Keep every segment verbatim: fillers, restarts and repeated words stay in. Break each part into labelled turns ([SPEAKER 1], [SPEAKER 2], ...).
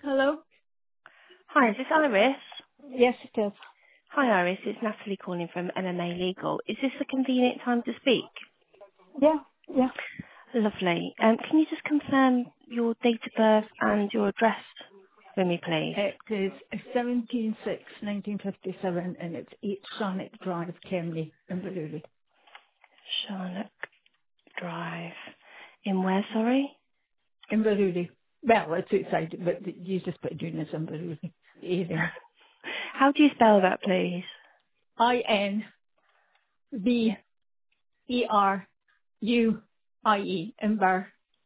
[SPEAKER 1] Hello?
[SPEAKER 2] Hi, is this Iris?
[SPEAKER 1] Yes, it is.
[SPEAKER 2] Hi, Iris. It's Natalie calling from M M A Legal. Is this a convenient time to speak?
[SPEAKER 1] Yeah, yeah.
[SPEAKER 2] Lovely. Um, Can you just confirm your date of birth and your address for me, please?
[SPEAKER 1] It is seventeen six nineteen fifty-seven and it's eight Sonic Drive, Kemley, Inverurie.
[SPEAKER 2] Charlotte Drive. In where, sorry?
[SPEAKER 1] Inverurie. Well, it's outside, but you just put doing this Inverurie area.
[SPEAKER 2] How do you spell that, please?
[SPEAKER 1] I N V E R U I E, Inverurie.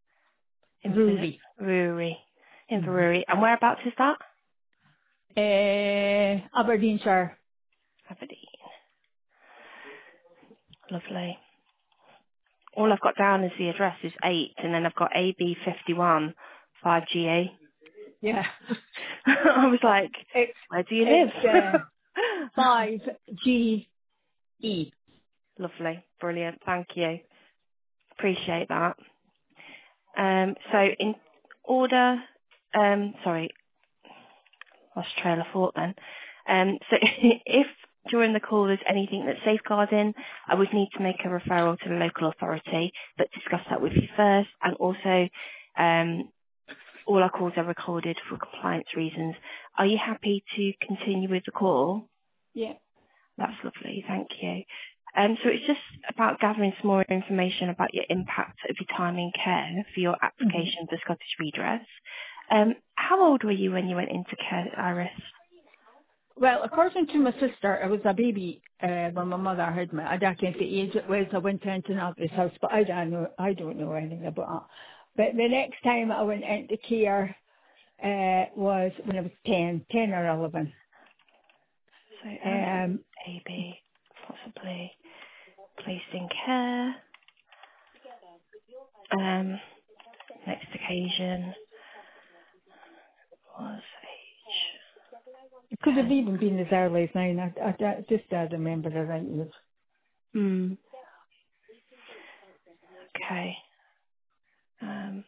[SPEAKER 2] Inverurie.
[SPEAKER 1] Mm-hmm.
[SPEAKER 2] Inverurie. And whereabouts is that?
[SPEAKER 1] Uh, Aberdeenshire.
[SPEAKER 2] Aberdeen. Lovely. All I've got down is the address is eight, and then I've got A B fifty-one, five G A.
[SPEAKER 1] Yeah.
[SPEAKER 2] I was like,
[SPEAKER 1] It's,
[SPEAKER 2] where do you live?
[SPEAKER 1] it's, uh, five G E.
[SPEAKER 2] Lovely. Brilliant. Thank you. Appreciate that. Um, so in order, um, sorry, lost trail of thought then. Um, so if during the call there's anything that's safeguarding, I would need to make a referral to the local authority, but discuss that with you first. And also, um, all our calls are recorded for compliance reasons. Are you happy to continue with the call?
[SPEAKER 1] Yeah.
[SPEAKER 2] That's lovely. Thank you. Um, so it's just about gathering some more information about your impact of your time in care for your
[SPEAKER 1] Mm-hmm.
[SPEAKER 2] application for Scottish Redress. Um, how old were you when you went into care, Iris?
[SPEAKER 1] Well, according to my sister, I was a baby uh, when my mother had me. I don't know the age it was. I went into another's house, but I don't know. I don't know anything about it. But the next time I went into care uh, was when I was ten, ten or eleven.
[SPEAKER 2] So early
[SPEAKER 1] Um,
[SPEAKER 2] baby, possibly placed in care. Um, next occasion was age
[SPEAKER 1] it could have
[SPEAKER 2] ten.
[SPEAKER 1] even been as early as nine. I, I, I just don't remember the right age.
[SPEAKER 2] Hmm. Okay. Um,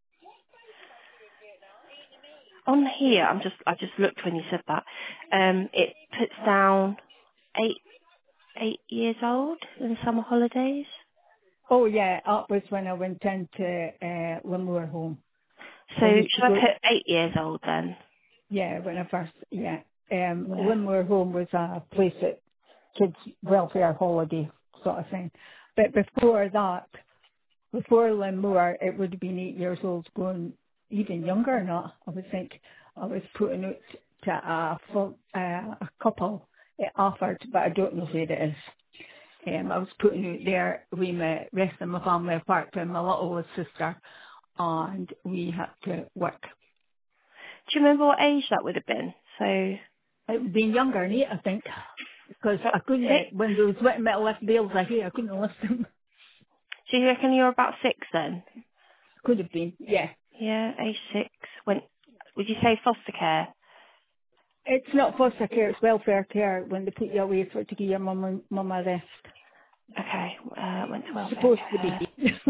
[SPEAKER 2] on here, I'm just I just looked when you said that. Um, it puts down eight eight years old in summer holidays.
[SPEAKER 1] Oh yeah, that was when I went into uh, Limor home.
[SPEAKER 2] So
[SPEAKER 1] I used to
[SPEAKER 2] should I
[SPEAKER 1] go.
[SPEAKER 2] put eight years old then?
[SPEAKER 1] Yeah, when I first, yeah. Um,
[SPEAKER 2] Yeah.
[SPEAKER 1] Limor Home was a place that kids welfare holiday sort of thing. But before that, before Limor, it would have been eight years old going even younger not. I would think I was putting out to a, full, uh, a couple it offered, but I don't know who it is. Um, I was putting out there with my rest of my family apart from my little sister and we had to work.
[SPEAKER 2] Do you remember what age that would have been? So,
[SPEAKER 1] It would have been younger than eight, I think. Because
[SPEAKER 2] so
[SPEAKER 1] I couldn't,
[SPEAKER 2] six?
[SPEAKER 1] when there was wet metal left bales I hear, I couldn't lift them.
[SPEAKER 2] Do you reckon you're about six then?
[SPEAKER 1] Could have been, yeah.
[SPEAKER 2] Yeah, age six. When would you say foster care?
[SPEAKER 1] It's not foster care, it's welfare care when they put you away for to give your mum and mum a rest.
[SPEAKER 2] Okay, uh, went to
[SPEAKER 1] It's
[SPEAKER 2] welfare
[SPEAKER 1] supposed to be.
[SPEAKER 2] care,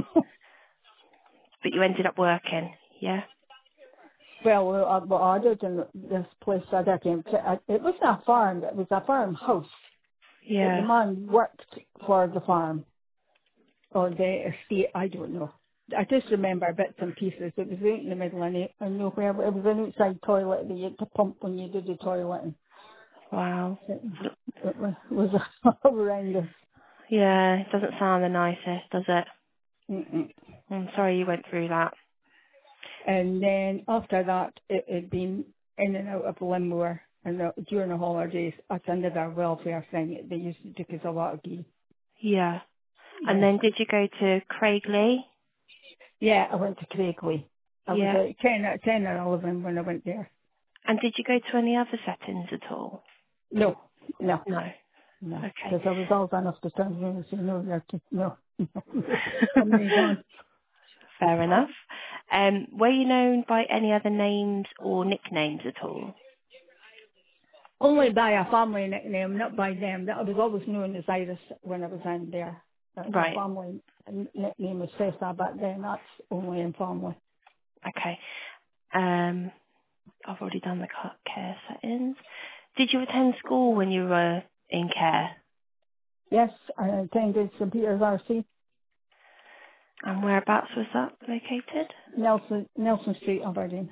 [SPEAKER 2] but you ended up working. Yeah.
[SPEAKER 1] well, uh, what I did in this place I did, in- it wasn't a farm, it was a farmhouse. But the
[SPEAKER 2] Yeah.
[SPEAKER 1] man worked for the farm or the estate, I don't know. I just remember bits and pieces. It was out in the middle of it, I know where it was an outside toilet that you had to pump when you did the toilet.
[SPEAKER 2] Wow.
[SPEAKER 1] It, it was, was horrendous.
[SPEAKER 2] Yeah, it doesn't sound the nicest, does it?
[SPEAKER 1] Mm-mm.
[SPEAKER 2] I'm sorry you went through that.
[SPEAKER 1] And then after that, it had been in and out of Limor. And the, during the holidays, at another welfare thing, they used to take us a lot of tea.
[SPEAKER 2] Yeah. And
[SPEAKER 1] Yeah.
[SPEAKER 2] then did you go to Craigley?
[SPEAKER 1] Yeah, I went to Craigley. I was
[SPEAKER 2] Yeah.
[SPEAKER 1] uh, ten, or ten or eleven when I went there.
[SPEAKER 2] And did you go to any other settings at all?
[SPEAKER 1] No, no,
[SPEAKER 2] No.
[SPEAKER 1] no.
[SPEAKER 2] Okay.
[SPEAKER 1] Because I was old enough to turn around and say, no, you're too, no, no. I'm moving on.
[SPEAKER 2] Fair enough. Um, were you known by any other names or nicknames at all?
[SPEAKER 1] Only by a family nickname, not by them. That I was always known as Iris when I was in there. Uh, my
[SPEAKER 2] Right.
[SPEAKER 1] family nickname was Cessa, but then that's only in family.
[SPEAKER 2] Okay. Um, I've already done the ca- care settings. Did you attend school when you were in care?
[SPEAKER 1] Yes, I attended St Peter's R C,
[SPEAKER 2] And whereabouts was that located?
[SPEAKER 1] Nelson, Nelson Street, Aberdeen.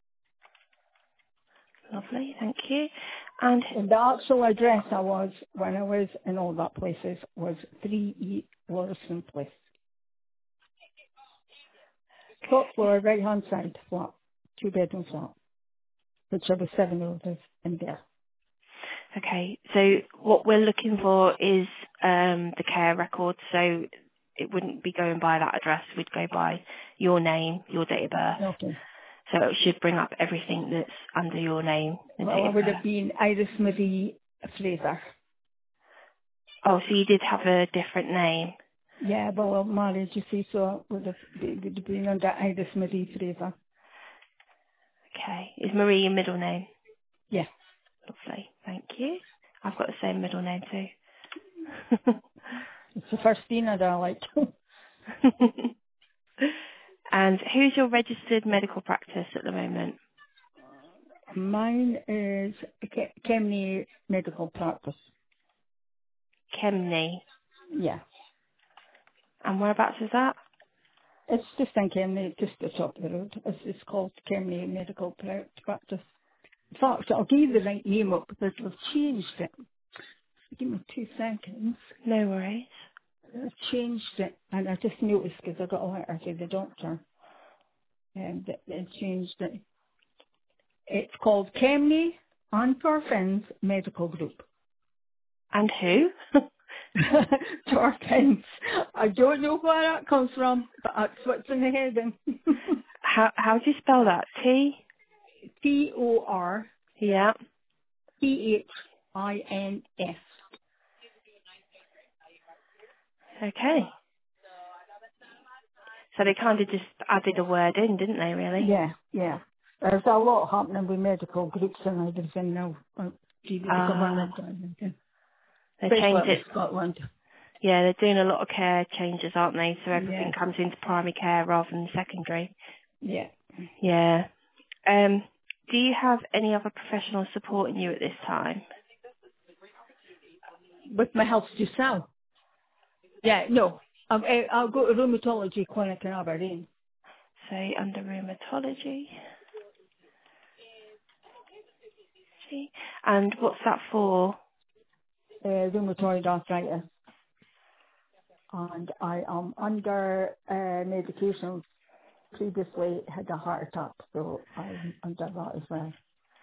[SPEAKER 2] Lovely, thank you. And
[SPEAKER 1] And the actual address I was, when I was in all that places, was three E Lawson Place. Top floor, right hand side, flat, two bedroom flat, which I was seven of us in there.
[SPEAKER 2] okay, so what we're looking for is um, the care record. So it wouldn't be going by that address. We'd go by your name, your date of birth.
[SPEAKER 1] Okay.
[SPEAKER 2] So it should bring up everything that's under your name and
[SPEAKER 1] Well,
[SPEAKER 2] date
[SPEAKER 1] I
[SPEAKER 2] of
[SPEAKER 1] would
[SPEAKER 2] birth.
[SPEAKER 1] have been Iris Marie Fraser.
[SPEAKER 2] Oh, so you did have a different name.
[SPEAKER 1] Yeah, well, I'm married, you see, so it would have, it would have been under Iris Marie Fraser.
[SPEAKER 2] Okay. Is Marie your middle name?
[SPEAKER 1] Yeah.
[SPEAKER 2] Lovely. Thank you. I've got the same middle name too.
[SPEAKER 1] It's the first thing that I like.
[SPEAKER 2] And who's your registered medical practice at the moment?
[SPEAKER 1] Mine is Ke- Kemney Medical Practice.
[SPEAKER 2] Kemney.
[SPEAKER 1] Yeah.
[SPEAKER 2] And whereabouts is that?
[SPEAKER 1] It's just in Kemney, just the top of the road. It's, it's called Kemney Medical Pra- Practice. In fact, I'll give you the right name up because we've changed it. Give me two seconds.
[SPEAKER 2] No worries.
[SPEAKER 1] I've changed it, and I just noticed because I got a letter to the doctor, and that they changed it. It's called Kemney and Torfins Medical Group.
[SPEAKER 2] And who?
[SPEAKER 1] Torfins. I don't know where that comes from, but that's what's in the heading.
[SPEAKER 2] how how do you spell that? T?
[SPEAKER 1] T O R
[SPEAKER 2] Yeah.
[SPEAKER 1] P H I N S.
[SPEAKER 2] Okay. So they kind of just added a word in, didn't they, really?
[SPEAKER 1] Yeah, yeah. There's a lot happening with medical groups and everything now. uh, Due to the
[SPEAKER 2] Ah,
[SPEAKER 1] government and everything.
[SPEAKER 2] they
[SPEAKER 1] Especially
[SPEAKER 2] changed
[SPEAKER 1] up in
[SPEAKER 2] it.
[SPEAKER 1] Scotland.
[SPEAKER 2] Yeah, they're doing a lot of care changes, aren't they? So everything
[SPEAKER 1] Yeah,
[SPEAKER 2] comes into primary care rather than secondary.
[SPEAKER 1] yeah.
[SPEAKER 2] Yeah. Um, do you have any other professionals supporting you at this time?
[SPEAKER 1] With my health just now. Yeah, no. Um, eh, I'll go to rheumatology clinic in Aberdeen.
[SPEAKER 2] Say under rheumatology. See? And what's that for?
[SPEAKER 1] Uh, rheumatoid arthritis. And I am under uh, medication. Previously had a heart attack, so I'm under that as well.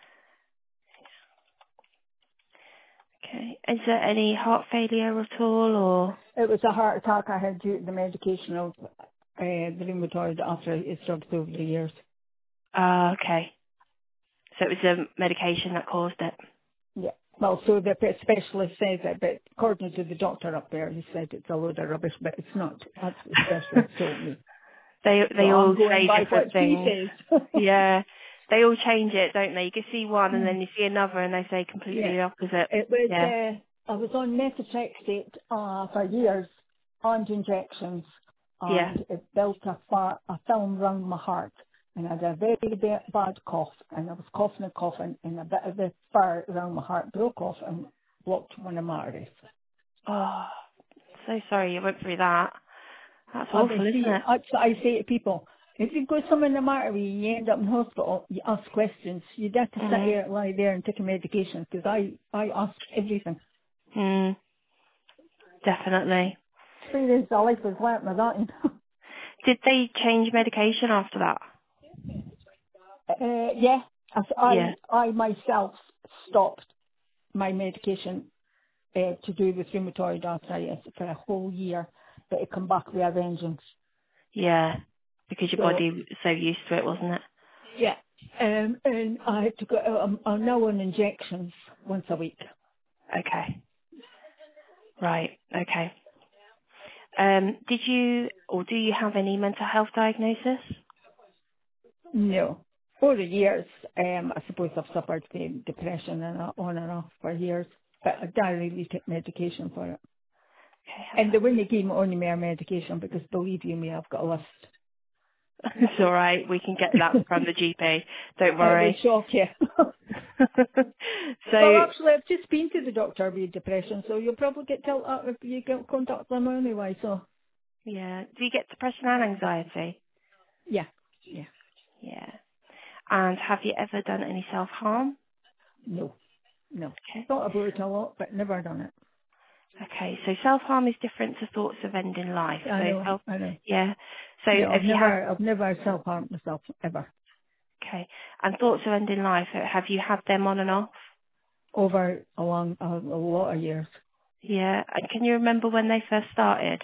[SPEAKER 2] Okay. Is there any heart failure at all, or?
[SPEAKER 1] It was a heart attack I had due to the medication of uh, the rheumatoid arthritis drugs over the years.
[SPEAKER 2] Ah, okay. So it was the medication that caused it.
[SPEAKER 1] Yeah. Well, so the pe- specialist says it, but according to the doctor up there, he said it's a load of rubbish, but it's not. That's what the specialist told me.
[SPEAKER 2] they
[SPEAKER 1] So
[SPEAKER 2] they
[SPEAKER 1] I'm
[SPEAKER 2] all
[SPEAKER 1] going
[SPEAKER 2] say
[SPEAKER 1] by what
[SPEAKER 2] different
[SPEAKER 1] he
[SPEAKER 2] things.
[SPEAKER 1] says.
[SPEAKER 2] Yeah. They all change it, don't they? You can see one and
[SPEAKER 1] Hmm.
[SPEAKER 2] then you see another and they say completely
[SPEAKER 1] Yeah.
[SPEAKER 2] the opposite.
[SPEAKER 1] It was,
[SPEAKER 2] Yeah.
[SPEAKER 1] uh, I was on methotrexate uh, for years, and injections,
[SPEAKER 2] Yeah.
[SPEAKER 1] and it built a, fa- a film round my heart. And I had a very ba- bad cough, and I was coughing and coughing, and a bit of the fur around my heart broke off and blocked one of my arteries.
[SPEAKER 2] Oh, so sorry you went through that. That's
[SPEAKER 1] I would
[SPEAKER 2] awful, isn't
[SPEAKER 1] see,
[SPEAKER 2] it?
[SPEAKER 1] that's what I say to people. If you've got something in the matter with you, you end up in hospital, you ask questions. You have to sit
[SPEAKER 2] Mm.
[SPEAKER 1] here, lie there and take a medication, because I, I ask everything.
[SPEAKER 2] Mm. Definitely.
[SPEAKER 1] Experience of life is learnt with that.
[SPEAKER 2] Did they change medication after that?
[SPEAKER 1] uh, yeah, I,
[SPEAKER 2] Yeah.
[SPEAKER 1] I, I myself stopped my medication uh, to do with rheumatoid arthritis for a whole year, but it come back with a vengeance.
[SPEAKER 2] Yeah. Because your
[SPEAKER 1] So,
[SPEAKER 2] body was so used to it, wasn't it?
[SPEAKER 1] yeah. Um, and I had to go, um, I'm now on injections once a week.
[SPEAKER 2] Okay. Right. Okay. Um, did you or do you have any mental health diagnosis?
[SPEAKER 1] No. Over the years, um, I suppose I've suffered from depression and uh, on and off for years, but I don't really take medication for it.
[SPEAKER 2] Okay.
[SPEAKER 1] And they wouldn't give me only more medication because believe you me, I've got a list.
[SPEAKER 2] It's all right. We can get that from the G P. Don't
[SPEAKER 1] It would
[SPEAKER 2] worry.
[SPEAKER 1] shock you.
[SPEAKER 2] So,
[SPEAKER 1] Well, actually, I've just been to the doctor with depression, so you'll probably get told that if you get contact them anyway. So,
[SPEAKER 2] yeah. Do you get depression and anxiety?
[SPEAKER 1] yeah, yeah,
[SPEAKER 2] Yeah. And have you ever done any self-harm?
[SPEAKER 1] no, no.
[SPEAKER 2] Okay.
[SPEAKER 1] Thought about it a lot, but never done it.
[SPEAKER 2] Okay. So self-harm is different to thoughts of ending life.
[SPEAKER 1] I
[SPEAKER 2] So
[SPEAKER 1] know,
[SPEAKER 2] self,
[SPEAKER 1] I know.
[SPEAKER 2] yeah. So
[SPEAKER 1] Yeah, I've
[SPEAKER 2] have you had,
[SPEAKER 1] never, I've never self-harmed myself ever.
[SPEAKER 2] okay. And thoughts of ending life, have you had them on and off?
[SPEAKER 1] Over a long, a, a lot of years.
[SPEAKER 2] Yeah. And can you remember when they first started?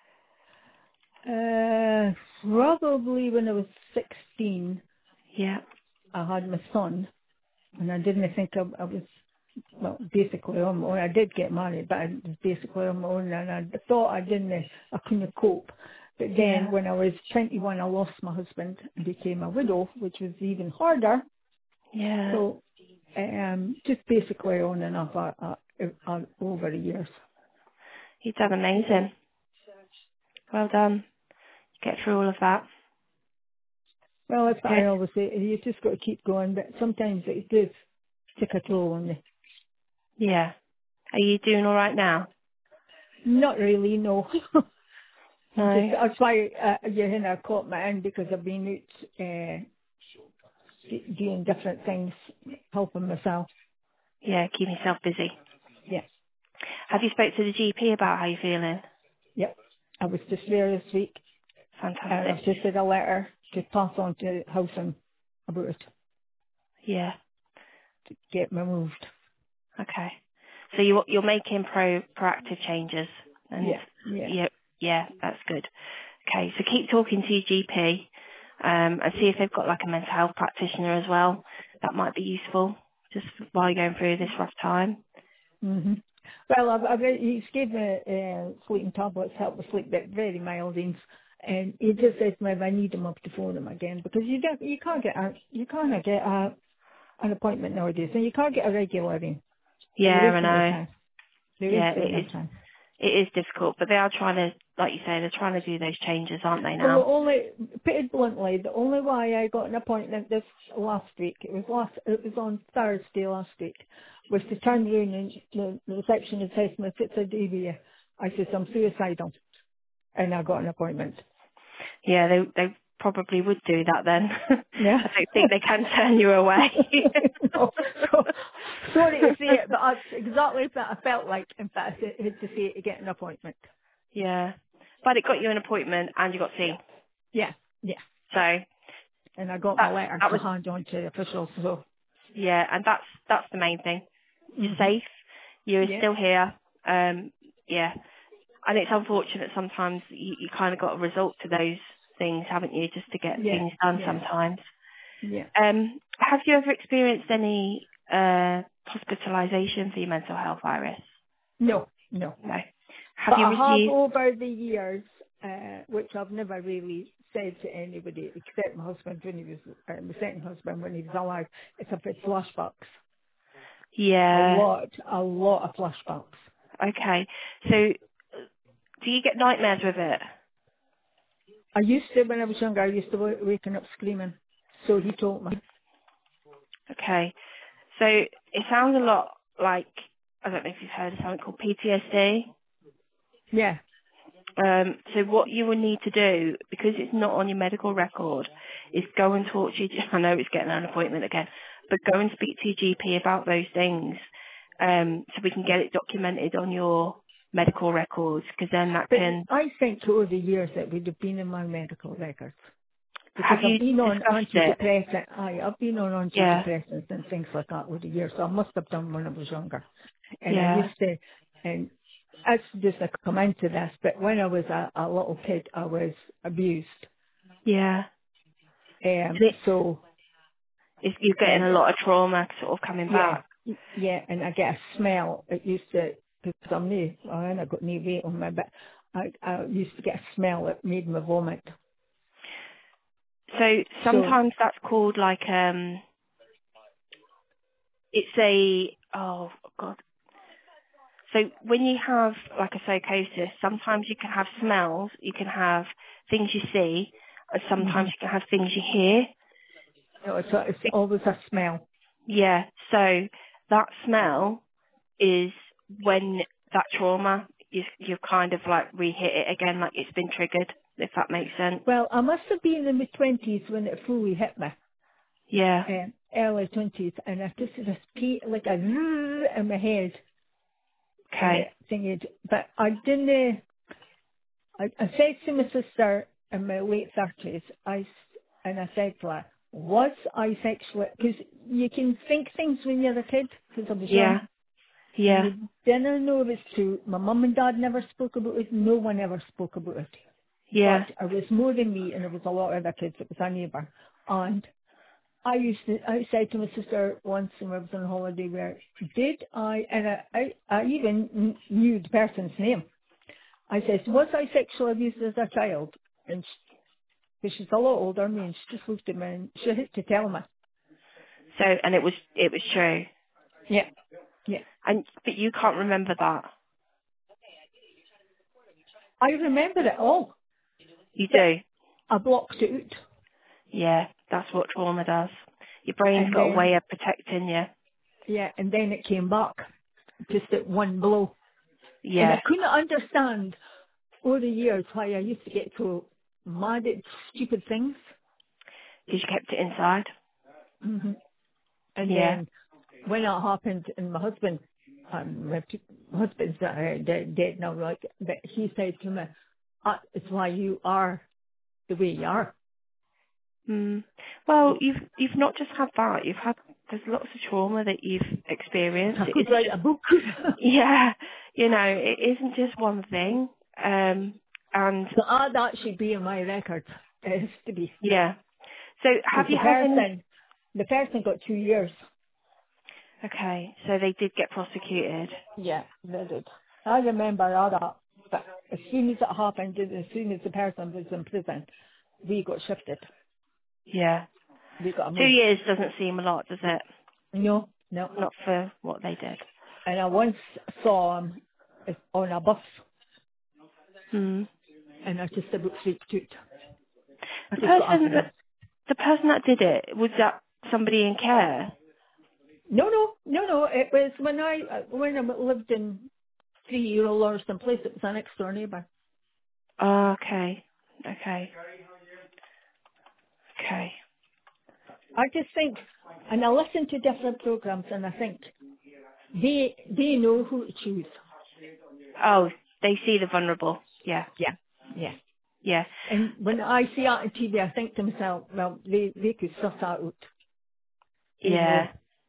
[SPEAKER 1] Uh, probably when I was sixteen,
[SPEAKER 2] Yeah.
[SPEAKER 1] I had my son, and I didn't think I, I was, well, basically on my own. I did get married, but I was basically on my own, and I thought I didn't, I couldn't cope. But then
[SPEAKER 2] Yeah.
[SPEAKER 1] when I was twenty-one, I lost my husband and became a widow, which was even harder.
[SPEAKER 2] Yeah.
[SPEAKER 1] So, um, just basically on and off uh, uh, uh, over the years.
[SPEAKER 2] You've done amazing. Well done. Get through all of that.
[SPEAKER 1] Well, that's what I
[SPEAKER 2] Good.
[SPEAKER 1] always say. You just got to keep going, but sometimes it does take a toll on you.
[SPEAKER 2] Yeah. Are you doing all right now?
[SPEAKER 1] Not really, no. I'm just,
[SPEAKER 2] No.
[SPEAKER 1] that's why uh, you know, I caught my end because I've been out uh, d- doing different things, helping myself.
[SPEAKER 2] Yeah, keep yourself busy.
[SPEAKER 1] Yeah,
[SPEAKER 2] Have you spoke to the G P about how you're feeling?
[SPEAKER 1] yep. I was just there this week, and
[SPEAKER 2] Fantastic.
[SPEAKER 1] I've just had a letter to pass on to housing about it
[SPEAKER 2] Yeah.
[SPEAKER 1] to get me moved.
[SPEAKER 2] Okay. So you you're making pro proactive changes, and
[SPEAKER 1] Yeah, yeah.
[SPEAKER 2] yeah, yeah, that's good. Okay, so keep talking to your G P, um, and see if they've got like a mental health practitioner as well. That might be useful just while you're going through this rough time.
[SPEAKER 1] hmm Well, I've, I've, he's gave me uh, sleeping tablets, help with sleep, but very mild ones. And he just said to me, if I need them up to phone them again because you don't, you can't get a, you can't get a, an appointment nowadays, and you can't get a regular in.
[SPEAKER 2] Yeah,
[SPEAKER 1] They're
[SPEAKER 2] I
[SPEAKER 1] wasting your
[SPEAKER 2] know.
[SPEAKER 1] time. They're
[SPEAKER 2] Yeah,
[SPEAKER 1] wasting
[SPEAKER 2] it
[SPEAKER 1] your
[SPEAKER 2] is.
[SPEAKER 1] time.
[SPEAKER 2] It is difficult, but they are trying to, like you say, they're trying to do those changes, aren't they
[SPEAKER 1] Well, the
[SPEAKER 2] now?
[SPEAKER 1] only, put it bluntly, the only why I got an appointment this last week, it was last, it was on Thursday last week, was to turn around and the, the receptionist said to me, "It's a D V. I said, I'm suicidal. And I got an appointment.
[SPEAKER 2] Yeah, they they probably would do that then.
[SPEAKER 1] Yeah.
[SPEAKER 2] I don't think they can turn you away.
[SPEAKER 1] no, so, sorry to say it, but that's exactly what I felt like. In fact, I had to say it to get an appointment.
[SPEAKER 2] Yeah, but it got you an appointment and you got
[SPEAKER 1] Yeah.
[SPEAKER 2] seen.
[SPEAKER 1] Yeah. Yeah.
[SPEAKER 2] So
[SPEAKER 1] And I got my
[SPEAKER 2] that's
[SPEAKER 1] letter
[SPEAKER 2] that
[SPEAKER 1] to
[SPEAKER 2] was
[SPEAKER 1] hand on to the officials. So,
[SPEAKER 2] yeah, and that's that's the main thing. You're
[SPEAKER 1] hmm
[SPEAKER 2] safe. You're
[SPEAKER 1] yeah.
[SPEAKER 2] still here. Um, yeah, and it's unfortunate sometimes you, you kind of got a result to those things, haven't you, just to get
[SPEAKER 1] Yeah.
[SPEAKER 2] things done
[SPEAKER 1] Yeah.
[SPEAKER 2] sometimes.
[SPEAKER 1] Yeah.
[SPEAKER 2] Um, have you ever experienced any uh, hospitalisation for your mental health, Iris?
[SPEAKER 1] No. No.
[SPEAKER 2] No. Have
[SPEAKER 1] But
[SPEAKER 2] you
[SPEAKER 1] I have
[SPEAKER 2] received?
[SPEAKER 1] over the years, uh, which I've never really said to anybody except my husband when he was, uh, my second husband when he was alive, it's I've had flashbacks. A
[SPEAKER 2] Yeah.
[SPEAKER 1] lot, a lot of flashbacks.
[SPEAKER 2] Okay. So, do you get nightmares with it?
[SPEAKER 1] I used to, when I was younger, I used to wake, waking up screaming. So he told me.
[SPEAKER 2] Okay. So it sounds a lot like, I don't know if you've heard of something called P T S D.
[SPEAKER 1] Yeah,
[SPEAKER 2] Um, so what you will need to do, because it's not on your medical record, is go and talk to your, I know it's getting an appointment again, but go and speak to your G P about those things, um, so we can get it documented on your medical records, because then that
[SPEAKER 1] but
[SPEAKER 2] can,
[SPEAKER 1] I think over the years it would have been in my medical records. Because
[SPEAKER 2] have
[SPEAKER 1] I've
[SPEAKER 2] you
[SPEAKER 1] been on
[SPEAKER 2] discussed it?
[SPEAKER 1] antidepressant, I, I've been on
[SPEAKER 2] Yeah,
[SPEAKER 1] antidepressants and things like that over the years, so I must have done when I was younger. And I
[SPEAKER 2] yeah,
[SPEAKER 1] used to, and it's just I come into this, but when I was a, a little kid, I was abused.
[SPEAKER 2] yeah.
[SPEAKER 1] Um,
[SPEAKER 2] And it,
[SPEAKER 1] so,
[SPEAKER 2] it's, you're getting
[SPEAKER 1] and
[SPEAKER 2] a lot of trauma sort of coming
[SPEAKER 1] yeah,
[SPEAKER 2] back.
[SPEAKER 1] yeah, and I get a smell. It used to, because I'm new, I ain't got any weight on me, but I, I used to get a smell that made me vomit.
[SPEAKER 2] So
[SPEAKER 1] So,
[SPEAKER 2] sometimes that's called like, um, it's a, oh God. So when you have like a psychosis, sometimes you can have smells, you can have things you see, sometimes
[SPEAKER 1] Mm-hmm.
[SPEAKER 2] you can have things you hear.
[SPEAKER 1] No, it's, a, it's always a smell.
[SPEAKER 2] Yeah, so that smell is when that trauma, you, you've kind of like re-hit it again, like it's been triggered, if that makes sense.
[SPEAKER 1] Well, I must have been in my twenties when it fully hit me.
[SPEAKER 2] Yeah.
[SPEAKER 1] Um, early twenties, and I just had this pe- like a zzz in my head, and
[SPEAKER 2] Okay.
[SPEAKER 1] it thingied. But I didn't. I, I said to my sister in my late thirties, I s- and I said to her, "Was I sexually?" Because you can think things when you're a kid. Because I was young,
[SPEAKER 2] Yeah. Yeah.
[SPEAKER 1] you didn't know it was true. My mum and dad never spoke about it. No one ever spoke about it.
[SPEAKER 2] Yeah.
[SPEAKER 1] But it was more than me, and there was a lot of other kids. It was a neighbour, and I used to, I said to my sister once when I was on holiday, where did I, and I, I, I even kn- knew the person's name. I said, was I sexually abused as a child? And she, 'cause she's a lot older than me, and she just looked at me and she had to tell me.
[SPEAKER 2] So, and it was, it was true.
[SPEAKER 1] Yeah, yeah.
[SPEAKER 2] And, but you can't remember that.
[SPEAKER 1] I remember it all,
[SPEAKER 2] You
[SPEAKER 1] but
[SPEAKER 2] do.
[SPEAKER 1] I blocked it out.
[SPEAKER 2] Yeah. That's what trauma does. Your brain's
[SPEAKER 1] And
[SPEAKER 2] got a
[SPEAKER 1] then,
[SPEAKER 2] way of protecting you.
[SPEAKER 1] yeah, and then it came back, just at one blow. And I
[SPEAKER 2] Yeah.
[SPEAKER 1] couldn't understand over the years why I used to get so mad at stupid things.
[SPEAKER 2] Because you kept it inside.
[SPEAKER 1] hmm And
[SPEAKER 2] Yeah.
[SPEAKER 1] then when that happened, and my husband, um, my p- husband's uh, dead, dead now, like, but he said to me, uh, "It's why you are the way you are."
[SPEAKER 2] Mm. Well, you've you've not just had that. You've had there's lots of trauma that you've experienced.
[SPEAKER 1] I
[SPEAKER 2] It
[SPEAKER 1] could
[SPEAKER 2] isn't
[SPEAKER 1] write
[SPEAKER 2] just
[SPEAKER 1] a book.
[SPEAKER 2] yeah, you know, it isn't just one thing. Um, and
[SPEAKER 1] So ah, that should be in my record. It has to be,
[SPEAKER 2] yeah. So have
[SPEAKER 1] because
[SPEAKER 2] you
[SPEAKER 1] the
[SPEAKER 2] had any?
[SPEAKER 1] person, the person got two years.
[SPEAKER 2] Okay, so they did get prosecuted.
[SPEAKER 1] Yeah, they did. I remember all that. But as soon as it happened, and as soon as the person was in prison, we got shifted.
[SPEAKER 2] Yeah,
[SPEAKER 1] We got
[SPEAKER 2] two
[SPEAKER 1] moved.
[SPEAKER 2] years doesn't seem a lot, does it?
[SPEAKER 1] No, no.
[SPEAKER 2] Not for what they did.
[SPEAKER 1] And I once saw him on a bus,
[SPEAKER 2] Hmm.
[SPEAKER 1] and I just about freaked out. I
[SPEAKER 2] The
[SPEAKER 1] just got off
[SPEAKER 2] person
[SPEAKER 1] the bus.
[SPEAKER 2] that the person that did it, was that somebody in care?
[SPEAKER 1] No, no, no, no. It was when I uh, when I lived in Three Year Old Lauriston Place. It was a next door neighbour.
[SPEAKER 2] Oh, okay. Okay. Okay.
[SPEAKER 1] I just think, and I listen to different programs, and I think they they know who to choose.
[SPEAKER 2] Oh, they see the vulnerable. Yeah.
[SPEAKER 1] Yeah, yeah.
[SPEAKER 2] Yeah.
[SPEAKER 1] And when I see that on T V, I think to myself, well, they they could suss that out. They
[SPEAKER 2] Yeah.
[SPEAKER 1] know.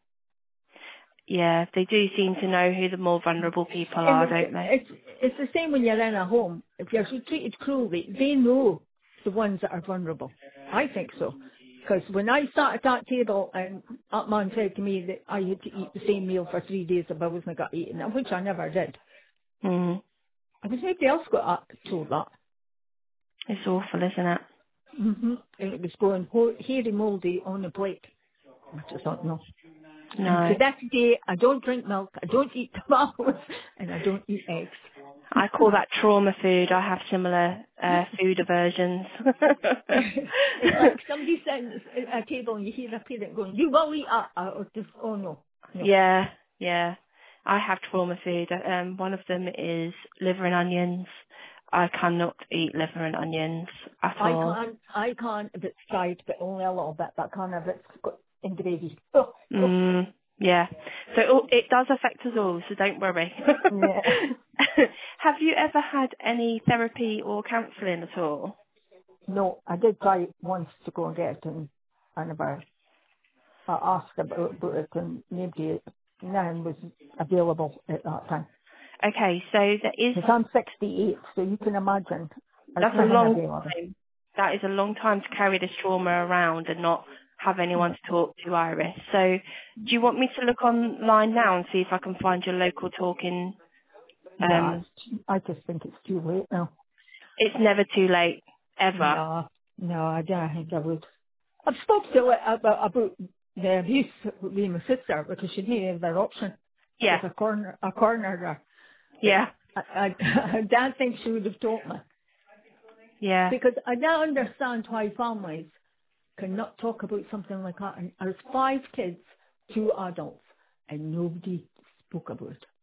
[SPEAKER 2] Yeah. They do seem to know who the more vulnerable people
[SPEAKER 1] And
[SPEAKER 2] are, don't they?
[SPEAKER 1] it's it's the same when you're in a home. If you're treated cruelly, they know the ones that are vulnerable. I think so. Because when I sat at that table and that man said to me that I had to eat the same meal for three days if I wasn't got eaten, which I never did.
[SPEAKER 2] Mm.
[SPEAKER 1] Because nobody else got that, told that.
[SPEAKER 2] It's awful, isn't it?
[SPEAKER 1] hmm And it was going ho- hairy mouldy on the plate. I just thought, no. And to
[SPEAKER 2] No.
[SPEAKER 1] this day, I don't drink milk, I don't eat tomatoes, and I don't eat eggs.
[SPEAKER 2] I call that trauma food. I have similar uh, food aversions.
[SPEAKER 1] It's like somebody sitting at a table and you hear a parent going, "You will eat that," or just, "Oh no, no."
[SPEAKER 2] Yeah. Yeah. I have trauma food. Um, one of them is liver and onions. I cannot eat liver and onions at
[SPEAKER 1] I
[SPEAKER 2] all.
[SPEAKER 1] can't, I can't if it's fried, but only a little bit, but I can't if it's got in gravy. Oh, oh.
[SPEAKER 2] Mm, yeah. So it it does affect us all, so don't worry.
[SPEAKER 1] Yeah.
[SPEAKER 2] Have you ever had any therapy or counselling at all?
[SPEAKER 1] No, I did try once to go and get it, and I never, I asked about, about it, and nobody, none was available at that time.
[SPEAKER 2] Okay, so there is,
[SPEAKER 1] Because I'm sixty-eight, so you can imagine, there's
[SPEAKER 2] that's a
[SPEAKER 1] nothing
[SPEAKER 2] long
[SPEAKER 1] available.
[SPEAKER 2] time. That is a long time to carry this trauma around and not have anyone
[SPEAKER 1] Yeah.
[SPEAKER 2] to talk to, Iris. So do you want me to look online now and see if I can find your local talking?
[SPEAKER 1] No,
[SPEAKER 2] Um,
[SPEAKER 1] it's, I just think it's too late now.
[SPEAKER 2] it's never too late, ever.
[SPEAKER 1] No, no, I don't think I would. I've spoken to her about, about the abuse with my sister because she didn't have their option. It was
[SPEAKER 2] Yeah,
[SPEAKER 1] a corner, a corner there. But
[SPEAKER 2] yeah.
[SPEAKER 1] I, I, I don't think she would have told me.
[SPEAKER 2] Yeah.
[SPEAKER 1] Because I don't understand why families cannot talk about something like that. And there's five kids, two adults, and nobody spoke about it.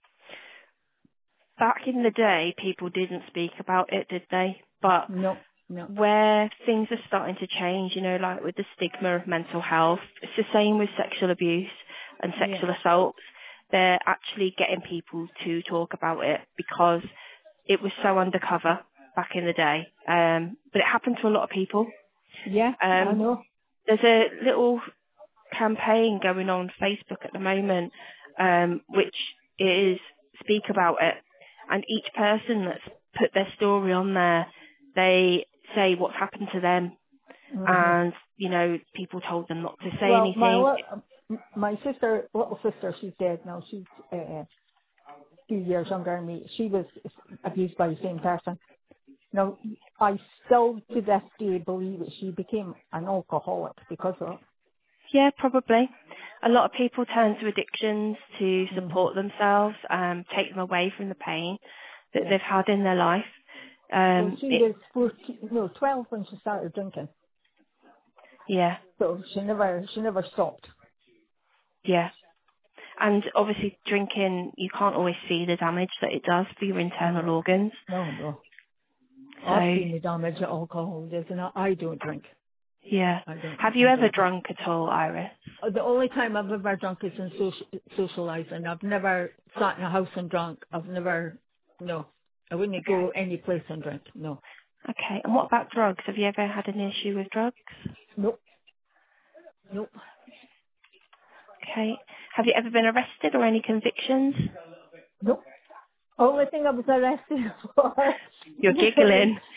[SPEAKER 2] Back in the day, people didn't speak about it, did they? But
[SPEAKER 1] No, no.
[SPEAKER 2] where things are starting to change, you know, like with the stigma of mental health, it's the same with sexual abuse and sexual
[SPEAKER 1] Yeah.
[SPEAKER 2] assaults. They're actually getting people to talk about it because it was so undercover back in the day. Um, but it happened to a lot of people.
[SPEAKER 1] Yeah, I
[SPEAKER 2] Um,
[SPEAKER 1] know.
[SPEAKER 2] there's a little campaign going on Facebook at the moment, um, which is Speak About It. And each person that's put their story on there, they say what's happened to them.
[SPEAKER 1] Mm-hmm.
[SPEAKER 2] And, you know, people told them not to say
[SPEAKER 1] Well, my
[SPEAKER 2] anything.
[SPEAKER 1] li- my sister, little sister, she's dead now. She's uh, a few years younger than me. She was abused by the same person. Now, I still to this day believe that she became an alcoholic because of it.
[SPEAKER 2] Yeah, probably. A lot of people turn to addictions to support
[SPEAKER 1] Mm-hmm.
[SPEAKER 2] themselves, um, take them away from the pain that
[SPEAKER 1] Yeah.
[SPEAKER 2] they've had in their life.
[SPEAKER 1] Well,
[SPEAKER 2] Um,
[SPEAKER 1] she
[SPEAKER 2] it,
[SPEAKER 1] was fourteen, no, twelve when she started drinking.
[SPEAKER 2] yeah,
[SPEAKER 1] So she never, she never stopped.
[SPEAKER 2] yeah. And obviously drinking, you can't always see the damage that it does for your internal
[SPEAKER 1] No,
[SPEAKER 2] organs.
[SPEAKER 1] no, no. I've
[SPEAKER 2] So,
[SPEAKER 1] seen the damage that alcohol does, and I, I don't drink.
[SPEAKER 2] yeah.
[SPEAKER 1] I don't,
[SPEAKER 2] Have you
[SPEAKER 1] I
[SPEAKER 2] ever
[SPEAKER 1] don't.
[SPEAKER 2] drunk at all, Iris?
[SPEAKER 1] Uh, The only time I've ever drunk is in social, socialising. I've never sat in a house and drunk. I've never, no. I wouldn't
[SPEAKER 2] Okay.
[SPEAKER 1] go any place and drink. No.
[SPEAKER 2] Okay. And what about drugs? Have you ever had an issue with drugs?
[SPEAKER 1] Nope. Nope.
[SPEAKER 2] Okay. Have you ever been arrested or any convictions?
[SPEAKER 1] Nope. Only thing I was arrested for
[SPEAKER 2] You're
[SPEAKER 1] was
[SPEAKER 2] giggling.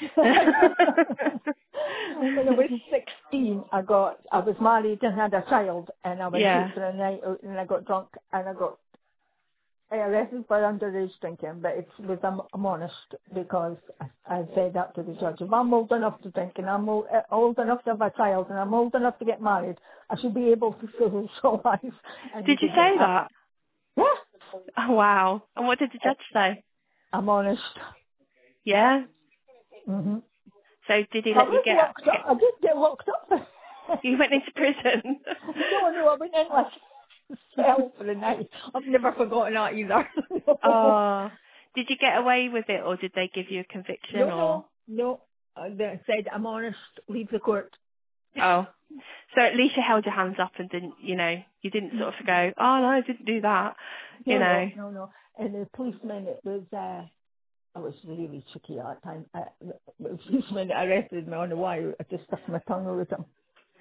[SPEAKER 1] when I was sixteen. I got I was married and had a child, and I went out
[SPEAKER 2] Yeah.
[SPEAKER 1] for a night out and I got drunk and I got arrested for underage drinking. But it was I'm, I'm honest because I, I said that to the judge. If I'm old enough to drink and I'm old, uh, old enough to have a child and I'm old enough to get married, I should be able to socialise. And he
[SPEAKER 2] Did you
[SPEAKER 1] said,
[SPEAKER 2] say
[SPEAKER 1] yeah,
[SPEAKER 2] that?
[SPEAKER 1] yeah,
[SPEAKER 2] Oh, wow. And what did the judge say?
[SPEAKER 1] I'm honest.
[SPEAKER 2] Yeah.
[SPEAKER 1] hmm
[SPEAKER 2] So did he
[SPEAKER 1] I
[SPEAKER 2] let you
[SPEAKER 1] was
[SPEAKER 2] get,
[SPEAKER 1] locked up.
[SPEAKER 2] get
[SPEAKER 1] I did get locked up.
[SPEAKER 2] you went into prison?
[SPEAKER 1] no, no, I went in like cell for the night. I've never forgotten that either.
[SPEAKER 2] Oh. Did you get away with it or did they give you a conviction
[SPEAKER 1] no,
[SPEAKER 2] or?
[SPEAKER 1] no, no. Uh, they said, I'm honest, leave the court.
[SPEAKER 2] Oh. So at least you held your hands up and didn't, you know, you didn't sort of go, oh no, I didn't do that, you
[SPEAKER 1] No,
[SPEAKER 2] know.
[SPEAKER 1] no, no, no. And the policeman, it was, uh, I was really tricky at that time. Uh, the policeman that arrested me on the wire, I just stuck my tongue out at him.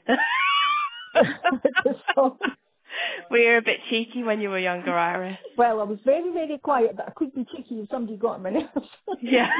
[SPEAKER 1] Just so-
[SPEAKER 2] Were you a bit cheeky when you were younger, Iris?
[SPEAKER 1] well, I was very, very quiet, but I could be cheeky if somebody got on my nerves.
[SPEAKER 2] Yeah.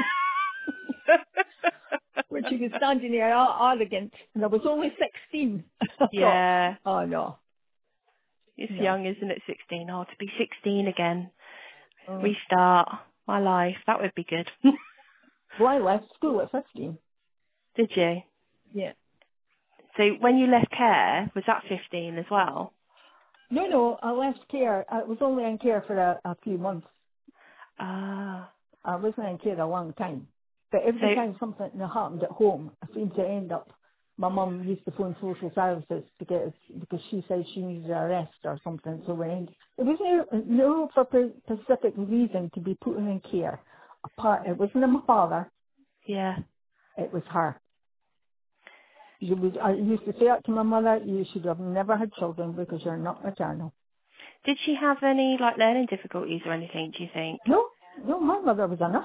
[SPEAKER 1] When she was standing there all arrogant, and I was only sixteen. I thought,
[SPEAKER 2] Yeah.
[SPEAKER 1] oh no,
[SPEAKER 2] It's
[SPEAKER 1] no.
[SPEAKER 2] young, isn't it, sixteen? Oh, to be sixteen again.
[SPEAKER 1] Uh,
[SPEAKER 2] Restart my life. That would be good.
[SPEAKER 1] well, I left school at fifteen.
[SPEAKER 2] Did you?
[SPEAKER 1] Yeah.
[SPEAKER 2] So when you left care, was that fifteen as well?
[SPEAKER 1] No, no, I left care. I was only in care for a, a few months.
[SPEAKER 2] Ah.
[SPEAKER 1] I wasn't in care a long time. But
[SPEAKER 2] So,
[SPEAKER 1] every time something happened at home, I seemed to end up, my mum used to phone social services to get us, because she said she needed a rest or something. So we ended, there was no, no for specific reason to be put in care. Apart, it wasn't my father,
[SPEAKER 2] yeah.
[SPEAKER 1] it was her. You would, I used to say that to my mother, you should have never had children because you're not maternal.
[SPEAKER 2] Did she have any, like, learning difficulties or anything, do you think?
[SPEAKER 1] No, no, my mother was a nurse.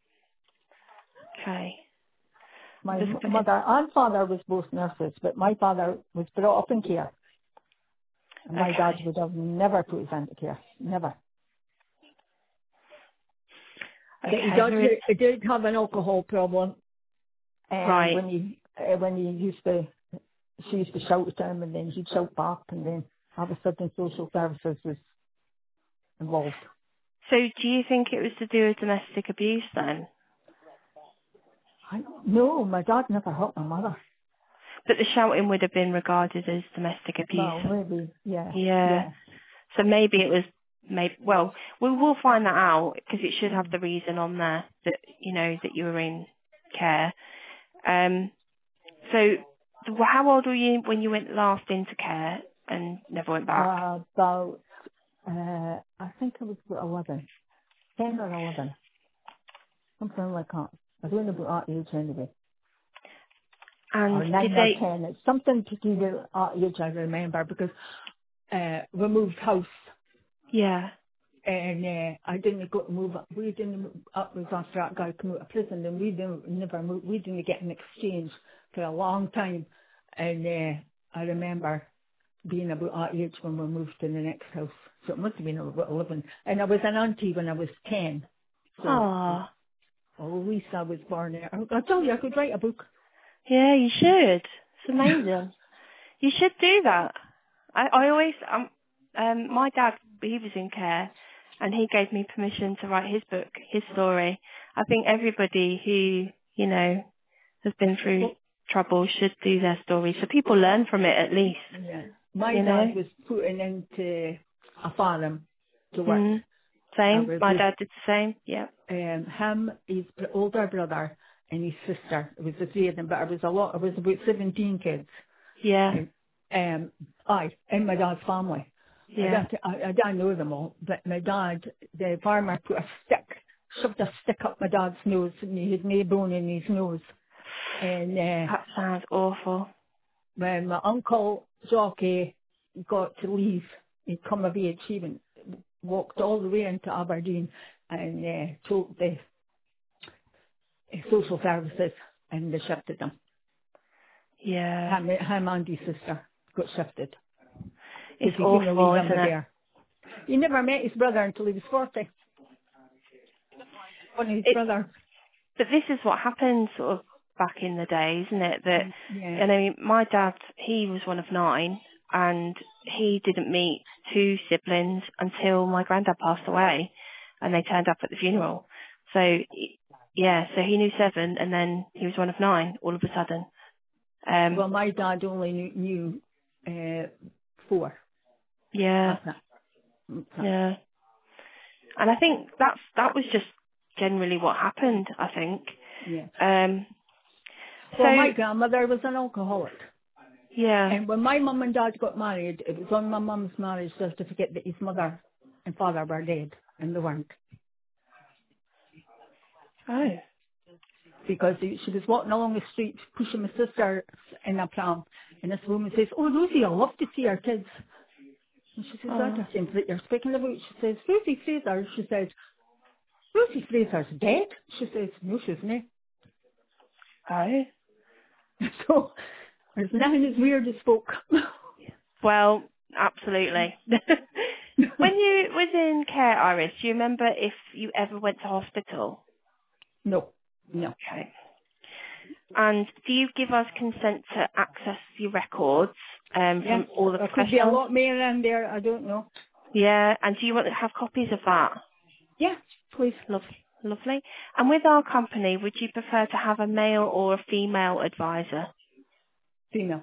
[SPEAKER 2] Okay.
[SPEAKER 1] My
[SPEAKER 2] Just
[SPEAKER 1] m-
[SPEAKER 2] put in.
[SPEAKER 1] mother and father was both nurses, but my father was brought up in care. And my dad
[SPEAKER 2] Okay.
[SPEAKER 1] would have never put his into care. Never. But he
[SPEAKER 2] Okay.
[SPEAKER 1] did,
[SPEAKER 2] There is,
[SPEAKER 1] he did have an alcohol problem. And
[SPEAKER 2] right.
[SPEAKER 1] when he, uh, when he used to, she used to shout at him and then he'd shout back and then all of a sudden social services was involved.
[SPEAKER 2] So do you think it was to do with domestic abuse then?
[SPEAKER 1] I, no, my dad never hurt my mother.
[SPEAKER 2] But the shouting would have been regarded as domestic abuse.
[SPEAKER 1] Well, maybe, yeah,
[SPEAKER 2] Yeah.
[SPEAKER 1] yeah.
[SPEAKER 2] So maybe it was, maybe, well, we will find that out because it should have
[SPEAKER 1] Mm.
[SPEAKER 2] the reason on there that, you know, that you were in care. Um, so, so how old were you when you went last into care and never went back?
[SPEAKER 1] Uh, about, uh, I think I was about eleven, ten or eleven, something like that. I don't know about that age anyway.
[SPEAKER 2] And
[SPEAKER 1] Or
[SPEAKER 2] did
[SPEAKER 1] nine or
[SPEAKER 2] they?
[SPEAKER 1] ten. It's something to do with that age, I remember, because uh, we moved house
[SPEAKER 2] Yeah.
[SPEAKER 1] and uh, I didn't go to move up. We didn't move up was after that guy came out of prison, and we didn't never move. We didn't get an exchange for a long time. And uh, I remember being about that age when we moved to the next house. So it must have been about eleven. And I was an auntie when I was ten. So,
[SPEAKER 2] Oh,
[SPEAKER 1] well, at least I was born there. I, I told you I could write a book.
[SPEAKER 2] yeah, you should. It's amazing. You should do that. I, I always, um, um, my dad, he was in care, and he gave me permission to write his book, his story. I think everybody who, you know, has been through
[SPEAKER 1] Well,
[SPEAKER 2] trouble should do their story, so people learn from it at least,
[SPEAKER 1] yeah. My
[SPEAKER 2] you know.
[SPEAKER 1] dad was putting into a farm to work.
[SPEAKER 2] Mm.
[SPEAKER 1] I
[SPEAKER 2] Same.
[SPEAKER 1] was
[SPEAKER 2] My
[SPEAKER 1] with
[SPEAKER 2] dad did the same. Yeah.
[SPEAKER 1] um, him, his br- older brother, and his sister. It was the three of them, but it was a lot. It was about seventeen kids.
[SPEAKER 2] Yeah.
[SPEAKER 1] And, um, I in my dad's family. I
[SPEAKER 2] Yeah.
[SPEAKER 1] don't, I, I don't know them all, but my dad, the farmer, put a stick, shoved a stick up my dad's nose, and he had no bone in his nose. And uh,
[SPEAKER 2] That sounds awful.
[SPEAKER 1] when my uncle Jockey got to leave, he'd come of age, he went, walked all the way into Aberdeen and uh, told the social services, and they shifted them.
[SPEAKER 2] Yeah.
[SPEAKER 1] Him, him and his sister got shifted
[SPEAKER 2] It's
[SPEAKER 1] because he couldn't leave
[SPEAKER 2] awful,
[SPEAKER 1] him
[SPEAKER 2] isn't it?
[SPEAKER 1] there. He never met his brother until he was forty. One of his
[SPEAKER 2] It,
[SPEAKER 1] brothers.
[SPEAKER 2] but this is what happened sort of back in the day, isn't it? That,
[SPEAKER 1] Yeah.
[SPEAKER 2] I mean, my dad, he was one of nine, and he didn't meet two siblings until my granddad passed away, and they turned up at the funeral. So, y- yeah, so he knew seven, and then he was one of nine all of a sudden. Um,
[SPEAKER 1] Well, my dad only knew, knew uh, four.
[SPEAKER 2] yeah,
[SPEAKER 1] That's it. That's it.
[SPEAKER 2] yeah. And I think that's, that was just generally what happened, I think.
[SPEAKER 1] Yeah.
[SPEAKER 2] Um,
[SPEAKER 1] Well,
[SPEAKER 2] so,
[SPEAKER 1] my grandmother was an alcoholic.
[SPEAKER 2] yeah.
[SPEAKER 1] And when my mum and dad got married, it was on my mum's marriage certificate that his mother and father were dead, and they weren't.
[SPEAKER 2] Oh.
[SPEAKER 1] Because he, she was walking along the street pushing my sister in a pram, and this woman says, "Oh, Rosie, I love to see our kids." And she says, "That's
[SPEAKER 2] Oh.
[SPEAKER 1] the same that you're speaking about." She says, "Rosie Fraser." She says, "Rosie Fraser's dead." She says, "No, she's not."
[SPEAKER 2] Oh.
[SPEAKER 1] So there's nothing as weird as folk.
[SPEAKER 2] Well, absolutely. When you was in care, Iris, do you remember if you ever went to hospital?
[SPEAKER 1] No, no.
[SPEAKER 2] Okay. And do you give us consent to access your records um,
[SPEAKER 1] Yes,
[SPEAKER 2] from all the
[SPEAKER 1] there could be a
[SPEAKER 2] professionals?
[SPEAKER 1] lot more in there. I don't know.
[SPEAKER 2] Yeah. And do you want to have copies of that?
[SPEAKER 1] Yeah, please.
[SPEAKER 2] Lov lovely. And with our company, would you prefer to have a male or a female advisor?
[SPEAKER 1] Female.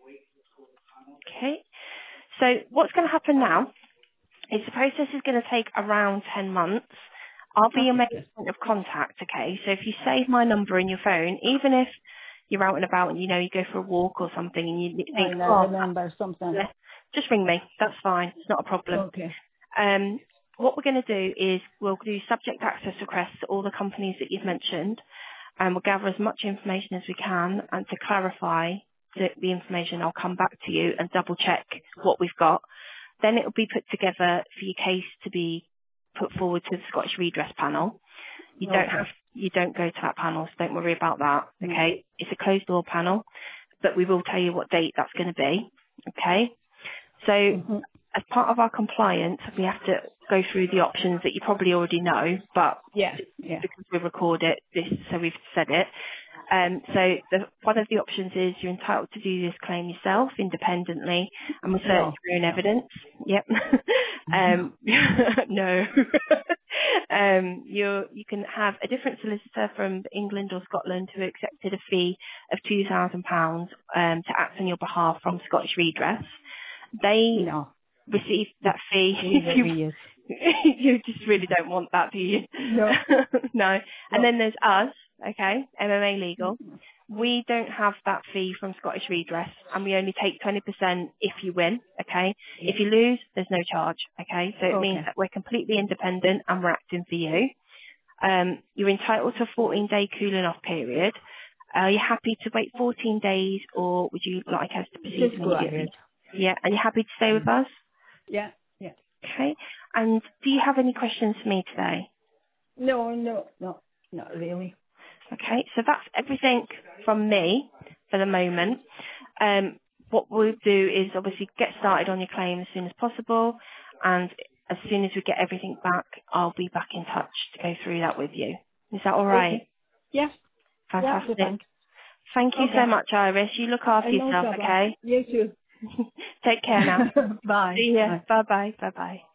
[SPEAKER 2] Okay. So what's going to happen now is the process is going to take around ten months. I'll be your
[SPEAKER 1] That's
[SPEAKER 2] main
[SPEAKER 1] okay.
[SPEAKER 2] point of contact, okay? So if you save my number in your phone, even if you're out and about and you know you go for a walk or something and you think,
[SPEAKER 1] And I
[SPEAKER 2] oh,
[SPEAKER 1] remember something.
[SPEAKER 2] yeah, just ring me. That's fine. It's not a problem.
[SPEAKER 1] Okay.
[SPEAKER 2] Um, what we're going to do is we'll do subject access requests to all the companies that you've mentioned, and we'll gather as much information as we can. And to clarify the, the information, I'll come back to you and double check what we've got. Then it will be put together for your case to be put forward to the Scottish Redress Panel. You don't
[SPEAKER 1] Okay.
[SPEAKER 2] have, you don't go to that panel, so don't worry about that.
[SPEAKER 1] Mm.
[SPEAKER 2] Okay, it's a closed door panel, but we will tell you what date that's going to be. Okay, so
[SPEAKER 1] Mm-hmm.
[SPEAKER 2] as part of our compliance, we have to go through the options that you probably already know, but
[SPEAKER 1] Yeah, yeah.
[SPEAKER 2] because we record it, this, so we've said it. Um, so the, one of the options is you're entitled to do this claim yourself independently and research
[SPEAKER 1] No,
[SPEAKER 2] your own
[SPEAKER 1] no.
[SPEAKER 2] evidence. Yep.
[SPEAKER 1] No.
[SPEAKER 2] um, no. um, you you can have a different solicitor from England or Scotland who accepted a fee of two thousand pounds um, to act on your behalf from Scottish Redress. They
[SPEAKER 1] No.
[SPEAKER 2] receive that fee
[SPEAKER 1] Leave
[SPEAKER 2] if
[SPEAKER 1] it
[SPEAKER 2] you
[SPEAKER 1] with you.
[SPEAKER 2] you just really don't want that, do you?
[SPEAKER 1] No.
[SPEAKER 2] No. And
[SPEAKER 1] No.
[SPEAKER 2] then there's us. okay, M M A legal.
[SPEAKER 1] Mhm.
[SPEAKER 2] We don't have that fee from Scottish Redress, and we only take twenty percent if you win, okay?
[SPEAKER 1] Yeah.
[SPEAKER 2] If you lose, there's no charge, okay? So it means
[SPEAKER 1] Okay.
[SPEAKER 2] that we're completely independent and we're acting for you. Um, you're entitled to a fourteen-day cooling off period. Are you happy to wait fourteen days, or would you like us to proceed
[SPEAKER 1] Just go
[SPEAKER 2] immediately?
[SPEAKER 1] ahead.
[SPEAKER 2] Yeah, are you happy to stay with
[SPEAKER 1] Mm.
[SPEAKER 2] us?
[SPEAKER 1] Yeah. Yeah.
[SPEAKER 2] Okay. And do you have any questions for me today?
[SPEAKER 1] No, no, no, not really.
[SPEAKER 2] Okay, so that's everything from me for the moment. Um, what we'll do is obviously get started on your claim as soon as possible, and as soon as we get everything back, I'll be back in touch to go through that with you. Is that all right?
[SPEAKER 1] Okay. Yes. Yeah, that's
[SPEAKER 2] Fantastic.
[SPEAKER 1] fine.
[SPEAKER 2] Thank you so
[SPEAKER 1] Okay.
[SPEAKER 2] much, Iris. You look after
[SPEAKER 1] And no
[SPEAKER 2] yourself,
[SPEAKER 1] problem.
[SPEAKER 2] okay?
[SPEAKER 1] You too.
[SPEAKER 2] Take care now.
[SPEAKER 1] Bye.
[SPEAKER 2] See ya.
[SPEAKER 1] Bye.
[SPEAKER 2] Bye bye. Bye bye.